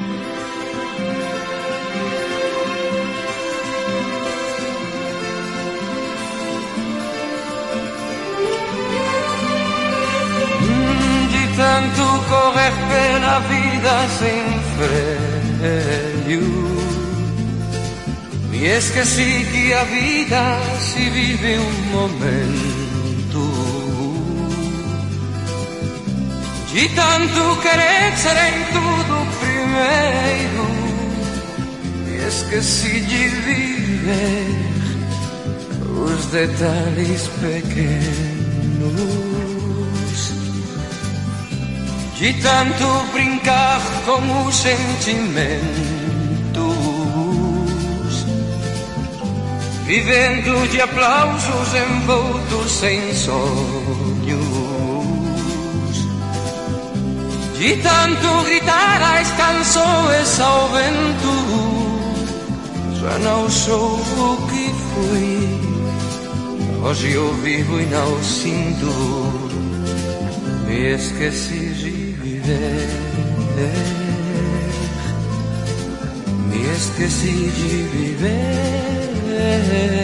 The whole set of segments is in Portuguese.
Tanto correr pela vida sem freio, me esqueci que a vida se vive um momento. De tanto querer ser em tudo primeiro, me esqueci de viver os detalhes pequenos. De tanto brincar com os sentimentos, vivendo de aplausos envoltos em sonhos. De tanto gritar as canções ao vento, já não sou o que fui. Hoje eu vivo e não sinto, me esqueci de me esqueci de viver,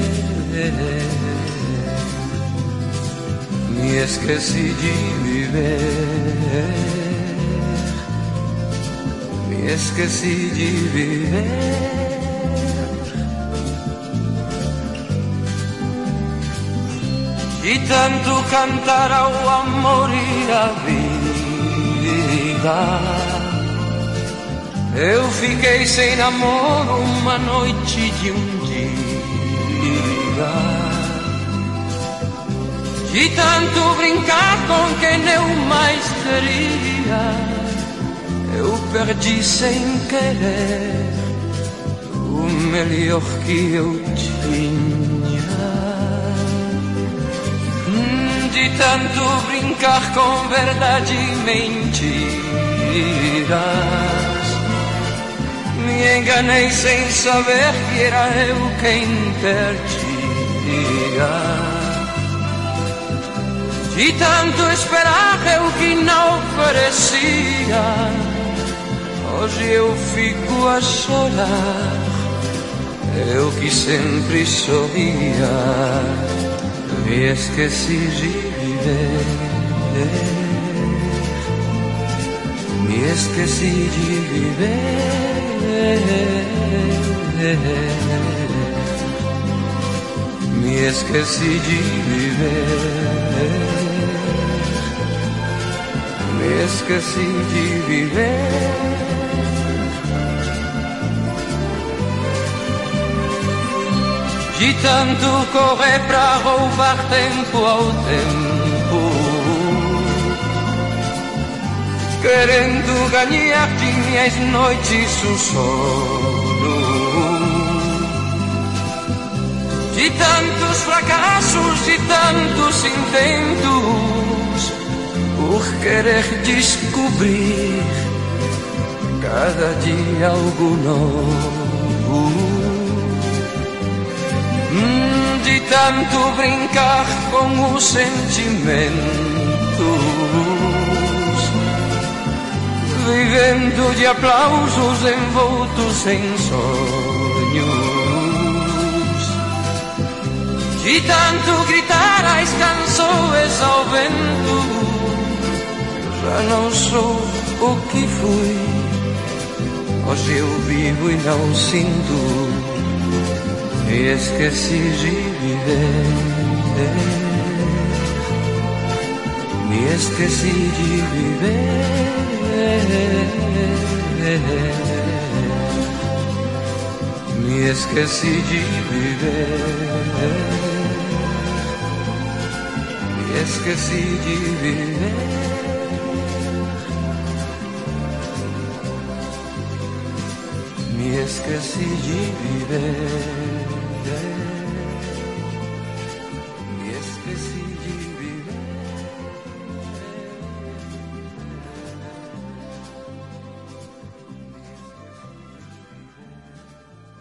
me esqueci de viver, me esqueci de viver. De tanto cantar ao amor e à vida, eu fiquei sem namoro uma noite de um dia. De tanto brincar com quem eu mais queria, eu perdi sem querer o melhor que eu tinha. De tanto brincar com verdade e mentiras, me enganei sem saber que era eu quem perdia. De tanto esperar eu que não oferecia, hoje eu fico a chorar, eu que sempre sorria. Me esqueci de viver, me esqueci de viver, me esqueci de viver, me esqueci de viver. De tanto correr pra roubar tempo ao tempo, querendo ganhar de minhas noites o sono. De tantos fracassos, de tantos intentos, por querer descobrir cada dia algo novo. De tanto brincar com os sentimentos, vivendo de aplausos envoltos em sonhos. De tanto gritar as canções ao vento, já não sou o que fui. Hoje eu vivo e não sinto, me esqueci de viver, me esqueci de viver, me esqueci de viver, me esqueci de viver. Me esqueci de viver.